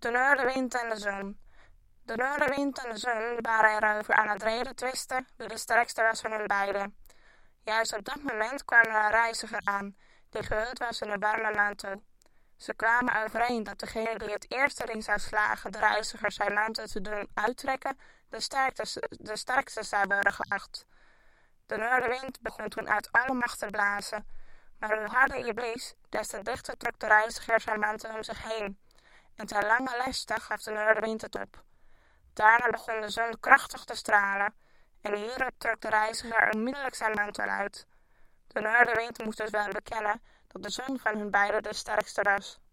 De noordenwind en de zon. De noordenwind en de zon waren erover aan het reden twisten wie de sterkste was van hun beiden. Juist op dat moment kwam er een reiziger aan, die gehuld was in een warme mantel. Ze kwamen overeen dat degene die het eerst erin zou slagen de reiziger zijn mantel te doen uittrekken, de sterkste zou worden geacht. De noordenwind begon toen uit alle macht te blazen, maar hoe harder hij blies, des te dichter trok de reiziger zijn mantel om zich heen. En ten lange leste gaf de noordenwind het op. Daarna begon de zon krachtig te stralen, en hierop trok de reiziger onmiddellijk zijn mantel uit. De noordenwind moest dus wel bekennen dat de zon van hun beiden de sterkste was.